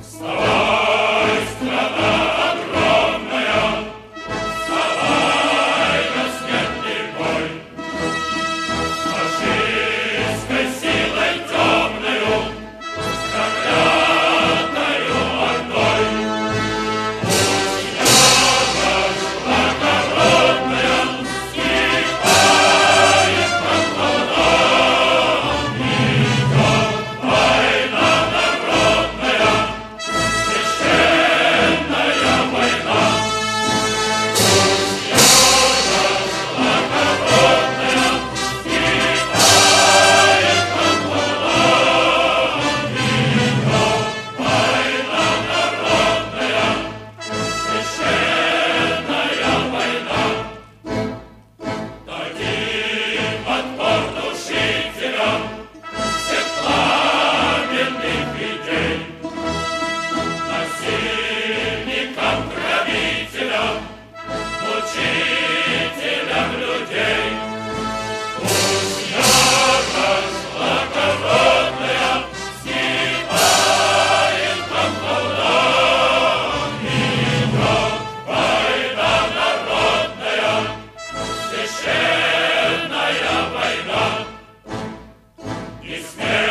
Вставай, страна огромная, вставай, рассветный бой. Фашистской силой темною, проклятою ордой. Пусть ярость благородная вскипает над волнами. Война народная, священная война. Пусть ярость благородная вскипает над волнами. Война народная, священная война. Дадим отпор душителям всех пламенных идей, насильникам, грабителям, мучителям людей. Пусть ярость благородная вскипает над волнами. Война народная, священная война. И смерть